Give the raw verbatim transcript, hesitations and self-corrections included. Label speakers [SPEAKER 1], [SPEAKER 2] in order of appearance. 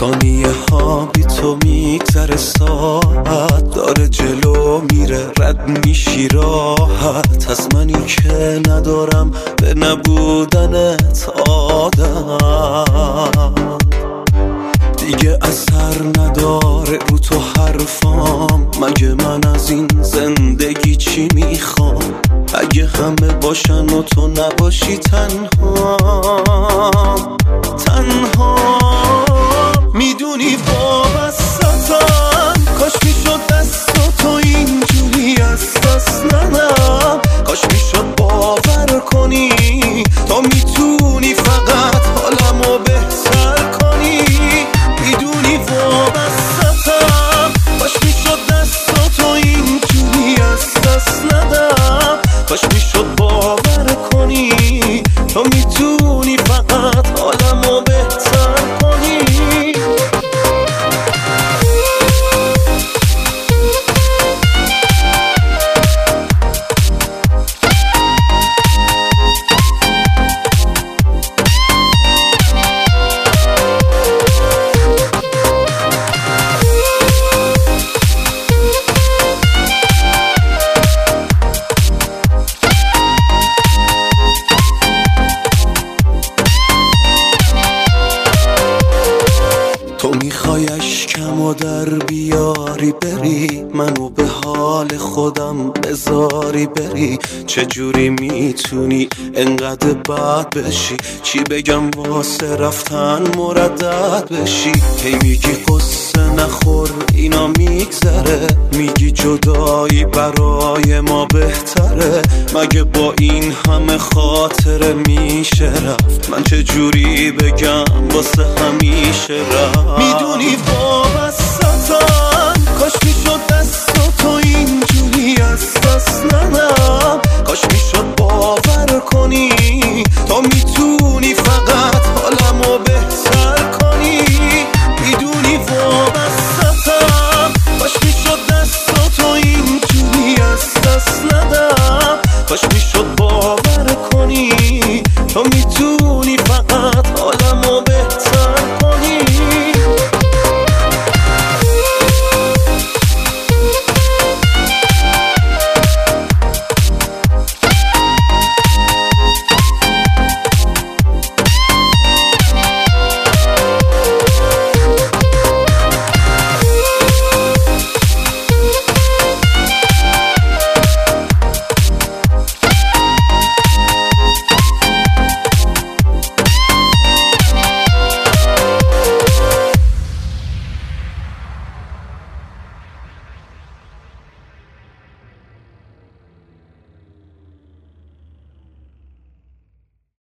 [SPEAKER 1] ثانیه ها بی تو میگذره، ساعت داره جلو میره، رد میشی راحت از منی که ندارم به نبودنت عادت. دیگه اثر نداره رو تو حرفام، مگه من از این زندگی چی میخوام؟ اگه همه باشن و تو نباشی تنها تنها. میدونی وابستم، کاش میشد دست و تو اینجوری از دست ندم، کاش میشد باور کنی تو میتونی فقط حالمو بهتر کنی. میدونی وابستم، کاش میشد دست و تو اینجوری از دست ندم، کاش میشد باور کنی تو میتونی فقط حالمو بهتر کنی. تو میخوای اشکم و در بیاری بری، منو به حال خودم بذاری بری. چجوری میتونی انقدر بد بشی؟ چی بگم واسه رفتن مردد بشی؟ هی میگی قصه نخور اینا میگذره، میگی جدایی برای ما بهتره. مگه با این همه خاطره میشه رفت؟ من چجوری بگم واسه همیشه رفت؟ میدونی وابستم، کاش میشد دست و تو اینجوری از دست ندم، کاش میشد باور کنی